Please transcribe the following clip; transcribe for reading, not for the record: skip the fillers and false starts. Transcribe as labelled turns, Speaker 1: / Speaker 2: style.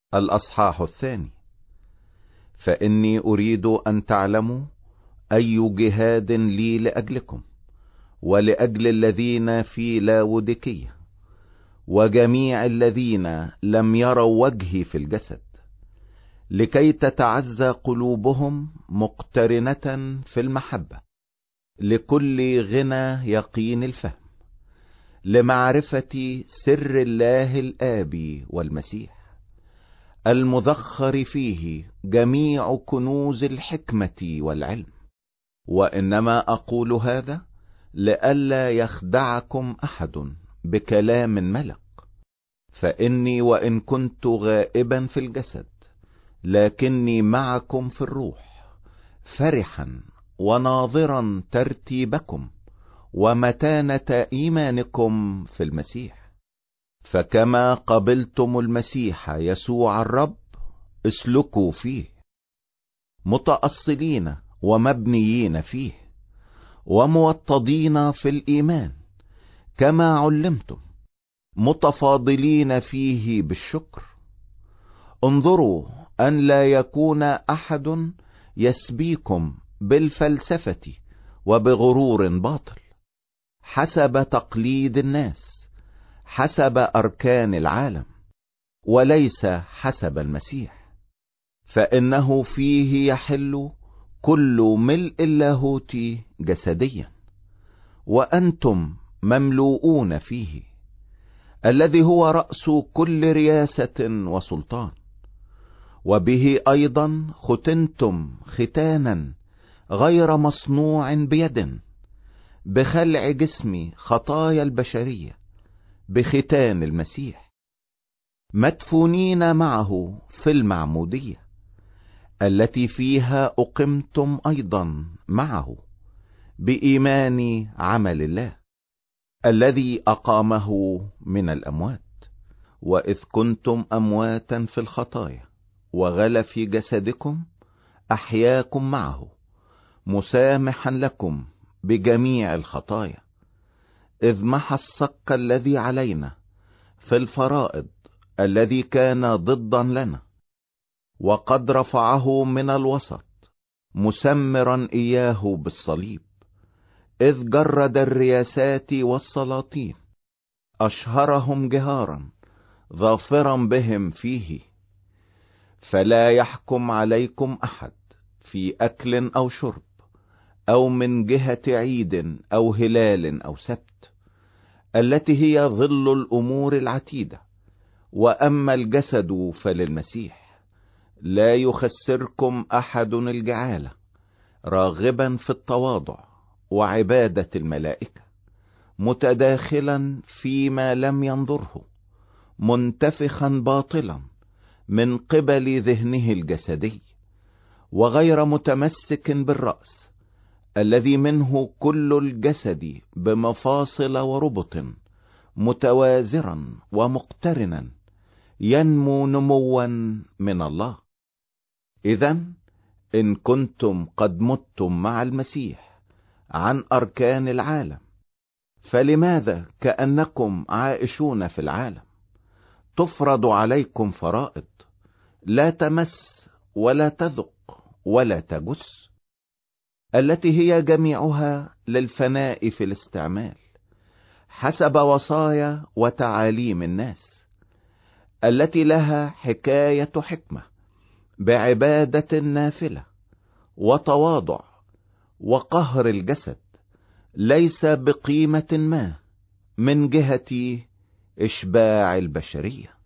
Speaker 1: الأصحاح 2. فإني أريد أن تعلموا أي جهاد لي لأجلكم ولأجل الذين في لاوديكية وجميع الذين لم يروا وجهي في الجسد، لكي تتعزى قلوبهم مقترنة في المحبة لكل غنى يقين الفهم، لمعرفة سر الله الآب والمسيح المذخر فيه جميع كنوز الحكمة والعلم. وإنما أقول هذا لئلا يخدعكم أحد بكلام ملق، فإني وإن كنت غائبا في الجسد لكني معكم في الروح، فرحا وناظرا ترتيبكم ومتانة إيمانكم في المسيح. فكما قبلتم المسيح يسوع الرب اسلكوا فيه، متأصلين ومبنيين فيه، وموطدين في الإيمان كما علمتم، متفاضلين فيه بالشكر. انظروا أن لا يكون أحد يسبيكم بالفلسفة وبغرور باطل، حسب تقليد الناس، حسب أركان العالم، وليس حسب المسيح، فإنه فيه يحل كل ملء اللاهوت جسديا، وأنتم مملوءون فيه، الذي هو رأس كل رياسة وسلطان. وبه أيضا ختنتم ختانا غير مصنوع بيد، بخلع جسم خطايا البشرية بختان المسيح، مدفونين معه في المعمودية التي فيها أقمتم أيضا معه بإيمان عمل الله الذي أقامه من الأموات. وإذ كنتم أمواتا في الخطايا وغلف جسدكم أحياكم معه، مسامحا لكم بجميع الخطايا، إذ محى الصك الذي علينا في الفرائض الذي كان ضدا لنا، وقد رفعه من الوسط مسمرا إياه بالصليب، إذ جرد الرياسات والسلاطين أشهرهم جهارا ظافرا بهم فيه. فلا يحكم عليكم أحد في أكل أو شرب أو من جهة عيد أو هلال أو سبت، التي هي ظل الأمور العتيدة، وأما الجسد فللمسيح. لا يخسركم أحد الجعالة، راغبا في التواضع وعبادة الملائكة، متداخلا فيما لم ينظره، منتفخا باطلا من قبل ذهنه الجسدي، وغير متمسك بالرأس الذي منه كل الجسد بمفاصل وربط متوازرا ومقترنا ينمو نموا من الله. إذن إن كنتم قد متم مع المسيح عن أركان العالم، فلماذا كأنكم عائشون في العالم تفرض عليكم فرائض لا تمس ولا تذق ولا تجس، التي هي جميعها للفناء في الاستعمال، حسب وصايا وتعاليم الناس، التي لها حكاية حكمة بعبادة نافلة وتواضع وقهر الجسد، ليس بقيمة ما من جهة إشباع البشرية.